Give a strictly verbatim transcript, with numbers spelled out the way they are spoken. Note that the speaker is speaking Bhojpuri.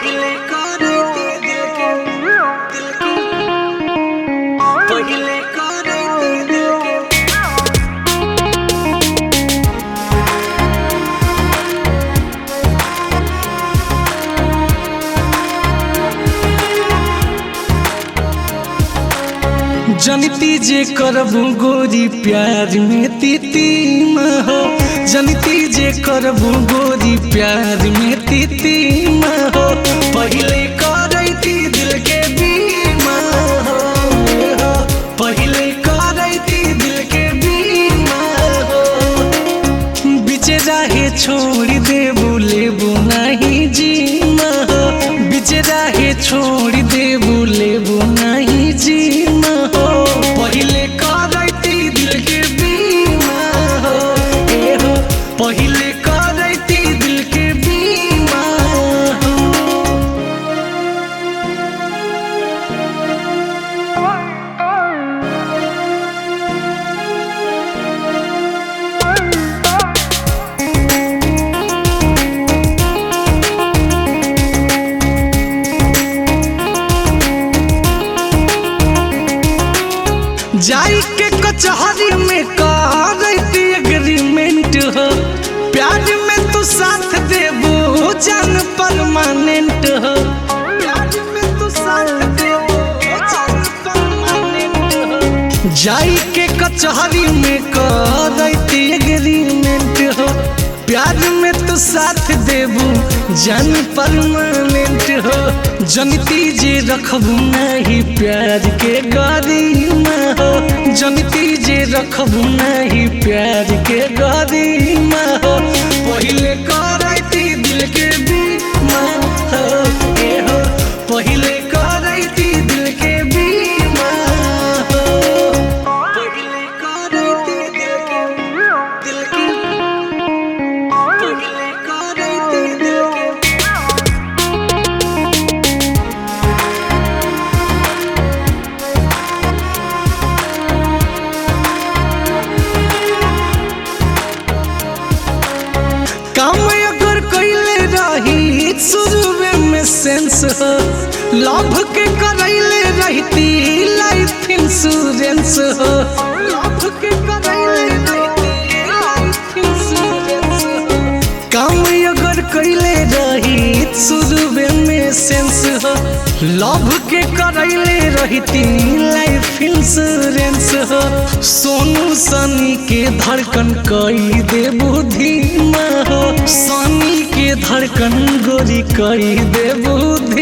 पहिले करे ती दिल के दिल के पहिले करे ती दिल के जनती जे करबू गोरी प्यार में तीती म हो जनती जे करबू गोरी प्यार में तीती म हो पहिले करैती दिल के बीमा हो पहिले करैती दिल के बीमा हो बिचे राहे छोड़ देबू लेबू नहीं जीमा हो बिचे राहे छोड़ देबू लेबू नहीं जीमा हो पहिले करैती दिल के बीमा हो ए हो पहिले करैती दिल के बीमा हो जाई के कचहरी में करैती एग्रीमेंट हो प्यार में तू साथ देबू जान परमानेंट हो प्यार में तू साथ देबू जान परमानेंट हो जाई के कचहरी में करैती एग्रीमेंट हो प्यार में तू साथ देबू जान परमानेंट हो जनती जे रखबू नहीं प्यार के गरिमा हो जनती जे रखबू नहीं प्यार के गरिमा हो पहिले करैती दिल के बीमा हो ए हो पहिले करैती दिल के बीमा हो पहिले करैती दिल के दिल के पहिले करैती दिल के काम अगर कइले रही शुरू में सेंस हो लव के करैले रहती लाइफ इंश्योरेंस हो लव के करैले रहती लाइफ इंश्योरेंस हो काम अगर कइले रही शुरू में सेंस हो लव के करैले रहती लाइफ इंश्योरेंस हो सोनू सनी के धड़कन कई देबू धीमा हो सनी के धड़कन गोरी कई देबू